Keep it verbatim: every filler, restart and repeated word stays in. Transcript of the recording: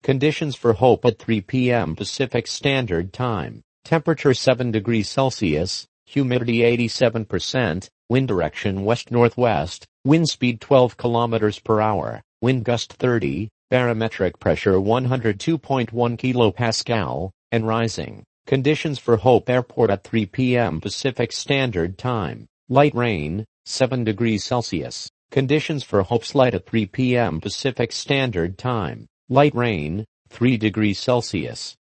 Conditions for Hope at three p m Pacific Standard Time. Temperature seven degrees Celsius, humidity eighty-seven percent, wind direction west-northwest, wind speed twelve kilometers per hour, wind gust thirty, barometric pressure one hundred two point one kilopascal, and rising. Conditions for Hope Airport at three p m Pacific Standard Time. Light rain, seven degrees Celsius. Conditions for Hope's Light at three p m Pacific Standard Time. Light rain, three degrees Celsius.